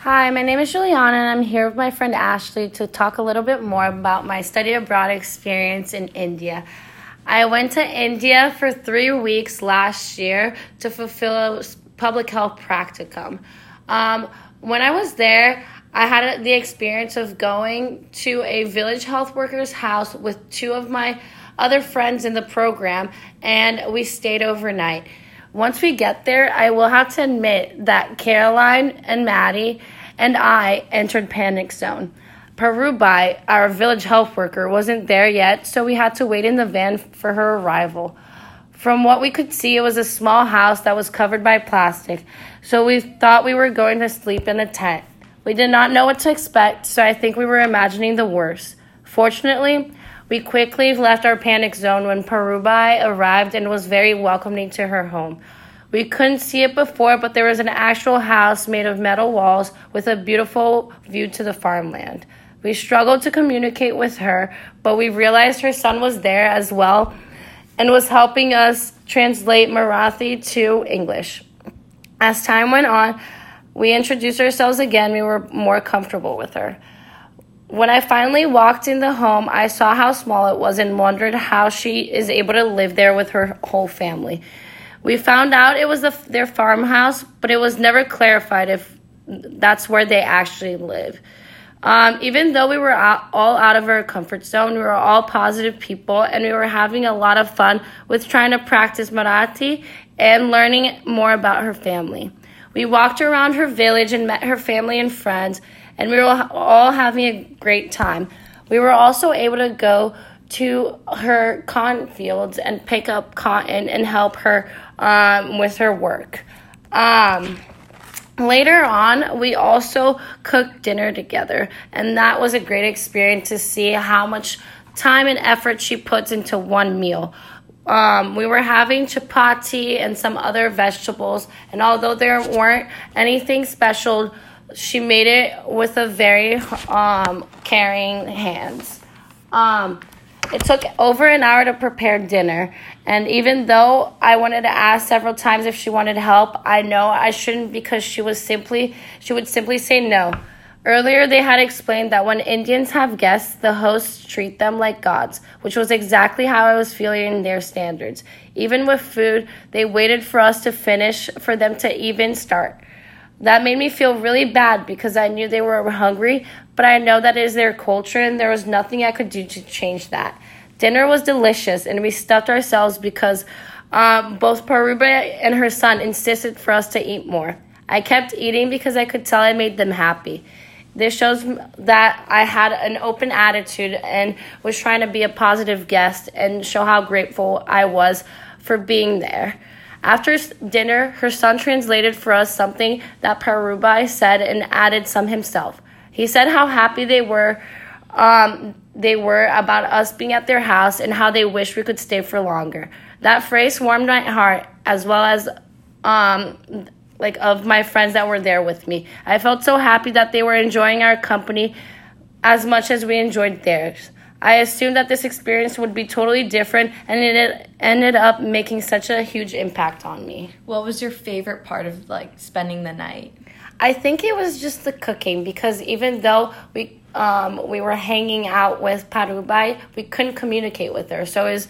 Hi, my name is Juliana, and I'm here with my friend Ashley to talk a little bit more about my study abroad experience in India. I went to India for 3 weeks last year to fulfill a public health practicum. When I was there, I had the experience of going to a village health worker's house with 2 of my other friends in the program, and we stayed overnight. Once we get there, I will have to admit that Caroline and Maddie and I entered panic zone. Parubai, our village health worker, wasn't there yet, so we had to wait in the van for her arrival. From what we could see, it was a small house that was covered by plastic, so we thought we were going to sleep in a tent. We did not know what to expect, so I think we were imagining the worst. Fortunately, we quickly left our panic zone when Parubai arrived and was very welcoming to her home. We couldn't see it before, but there was an actual house made of metal walls with a beautiful view to the farmland. We struggled to communicate with her, but we realized her son was there as well and was helping us translate Marathi to English. As time went on, we introduced ourselves again. We were more comfortable with her. When I finally walked in the home, I saw how small it was and wondered how she is able to live there with her whole family. We found out it was their farmhouse, but it was never clarified if that's where they actually live. Even though we were all out of our comfort zone, we were all positive people, and we were having a lot of fun with trying to practice Marathi and learning more about her family. We walked around her village and met her family and friends, and we were all having a great time. We were also able to go to her cotton fields and pick up cotton and help her with her work. Later on, we also cooked dinner together, and that was a great experience to see how much time and effort she puts into one meal. We were having chapati and some other vegetables, and although there weren't anything special, she made it with a very caring hands. It took over an hour to prepare dinner, and even though I wanted to ask several times if she wanted help, I know I shouldn't because she would simply say no. Earlier, they had explained that when Indians have guests, the hosts treat them like gods, which was exactly how I was feeling in their standards. Even with food, they waited for us to finish for them to even start. That made me feel really bad because I knew they were hungry, but I know that is their culture and there was nothing I could do to change that. Dinner was delicious and we stuffed ourselves because both Paruba and her son insisted for us to eat more. I kept eating because I could tell I made them happy. This shows that I had an open attitude and was trying to be a positive guest and show how grateful I was for being there. After dinner, her son translated for us something that Parubai said and added some himself. He said how happy they were about us being at their house and how they wished we could stay for longer. That phrase warmed my heart as well as of my friends that were there with me. I felt so happy that they were enjoying our company as much as we enjoyed theirs. I assumed that this experience would be totally different, and it ended up making such a huge impact on me. What was your favorite part of spending the night? I think it was just the cooking, because even though we were hanging out with Parubai, we couldn't communicate with her. So it was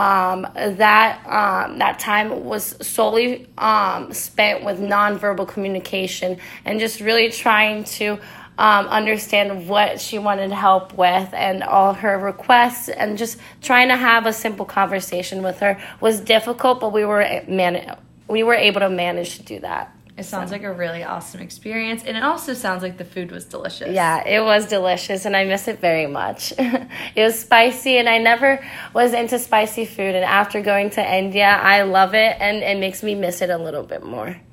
that time was solely spent with nonverbal communication and just really trying to understand what she wanted help with and all her requests, and just trying to have a simple conversation with her was difficult, but we were able to manage to do that. It sounds like a really awesome experience, and it also sounds like the food was delicious. Yeah, it was delicious, and I miss it very much. It was spicy, and I never was into spicy food, and after going to India, I love it, and it makes me miss it a little bit more.